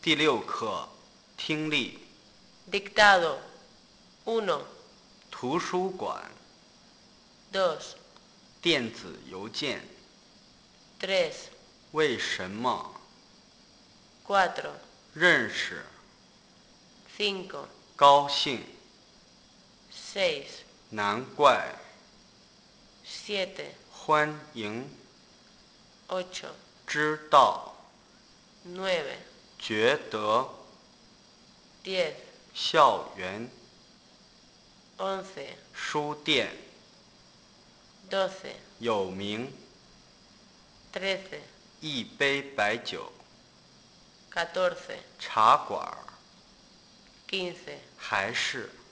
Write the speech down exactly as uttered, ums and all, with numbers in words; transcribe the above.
第六课，听力。 Dictado. uno, 图书馆， dos, 电子邮件， tres, 为什么， cuatro, 认识， cinco, 高兴， seis, 难怪， siete, 欢迎， ocho, 知道， nueve, 觉得， diez, 校园， once, 书店， doce, 有名， trece, 一杯白酒， catorce, 茶馆， quince. 还是。